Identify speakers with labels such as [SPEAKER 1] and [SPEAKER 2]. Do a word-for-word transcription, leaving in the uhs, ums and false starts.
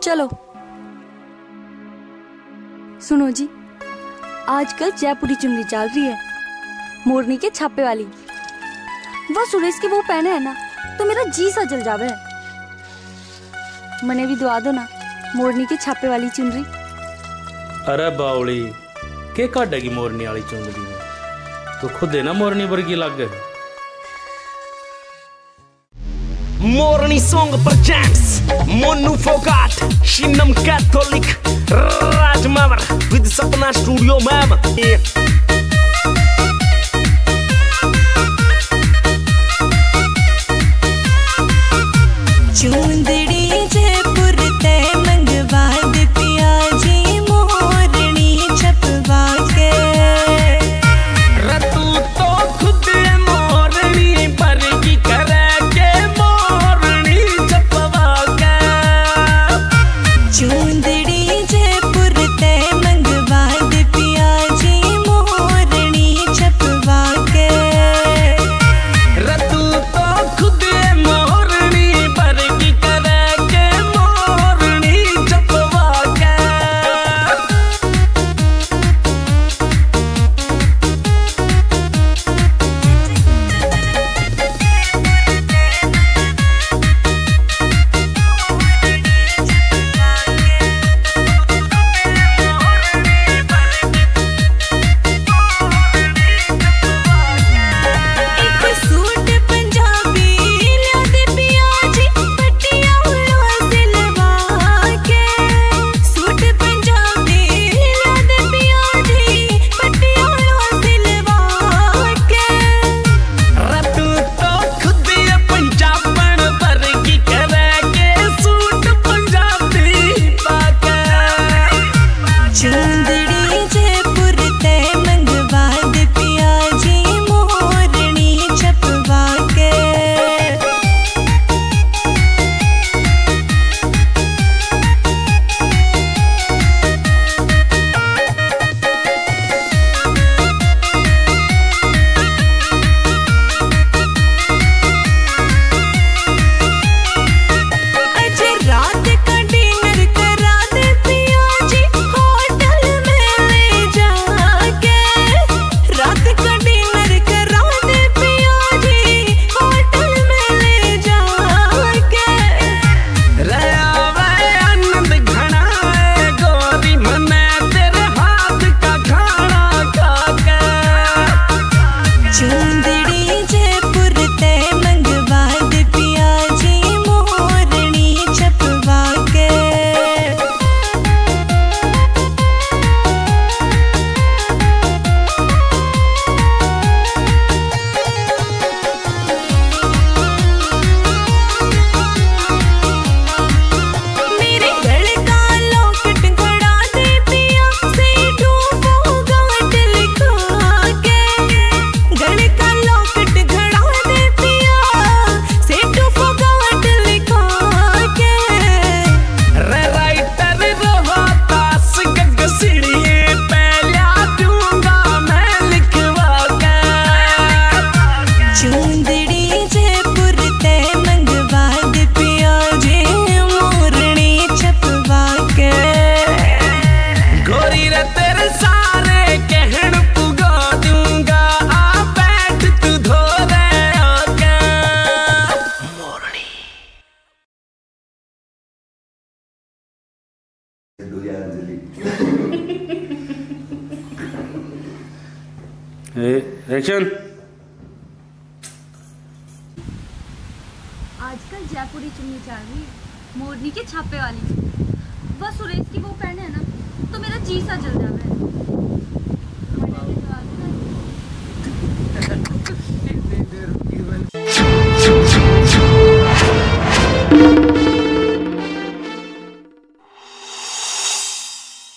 [SPEAKER 1] चलो सुनो जी, आजकल जयपुरी चुन्नी चल रही है, मोरनी के छापे वाली। वह सुरेश की वो पहने है ना तो मेरा जी सा जल जावे। मने भी दुआ दो ना मोरनी के छापे वाली चुनरी।
[SPEAKER 2] अरे बावली के काटेगी मोरनी वाली चुनरी में, तो खुद है ना मोरनी वर्गी लग गए।
[SPEAKER 3] Morning Song presents Monu Fogat, Shinam Catholic, Raj Mamar with Sapna Studio Ma'am.
[SPEAKER 4] चूंदड़ी Jaipur ते मंगवा दे पिया जी मोरनी छपवा के।
[SPEAKER 3] रतू तो खुद मोरनी पर की करे के मोरनी छपवा के।
[SPEAKER 4] चूंदड़ी जयपुर ते मंगवा दे पिया जी मोरनी छपवा के।
[SPEAKER 3] रतू तो खुद मोरनी पर की करे के मोरनी छपवा के।
[SPEAKER 4] एक सूट पंजाबी लिया दे पिया जी पट्टियां हुआ सिलवा के। सूट पंजाबी लिया दे पिया जी पट्टियां हुआ सिलवा के।
[SPEAKER 3] रतू तो खुद ये पंजाबन पर की करे के सूट पंजाबी पाके।
[SPEAKER 4] चूंदड़ी जयपुर ते मंगवा दे पिया जी मोरनी छपवा के। आज रात का डिनर करा दे पिया जी होटल में ले जाके। रात का डिनर करा दे पिया जी होटल में ले जाके।
[SPEAKER 3] रयावे आनंद घना है गोरी मने तेरे हाथ का खाना खाके।
[SPEAKER 4] चूंदड़ी जयपुर ते मंगवा दे पिया जी मोरनी छपवा के। मेरे गले का लॉकेट गड़ा दे पिया सेठू फोगाट लिखा के। गले का लॉकेट गड़ा दे पिया सेठू फोगाट लिखा के।
[SPEAKER 3] रे राइटर रोहतास गगसिड़िए पहला दूंगा मैं लिखवा के।
[SPEAKER 4] चूंदड़ी जयपुर ते मंगवा दे पिया जी मोरनी छपवा के।
[SPEAKER 3] गोरी रे तेरे सारे कहन पुगा दूंगा आ बैठ तू धोरे आके। मोरनी
[SPEAKER 2] एक्शन।
[SPEAKER 1] आजकल जयपुरी चुन्नी चल रही है, मोरनी के छापे वाली। वह सुरेश की वो पहने है ना तो मेरा जी सा जल जावे।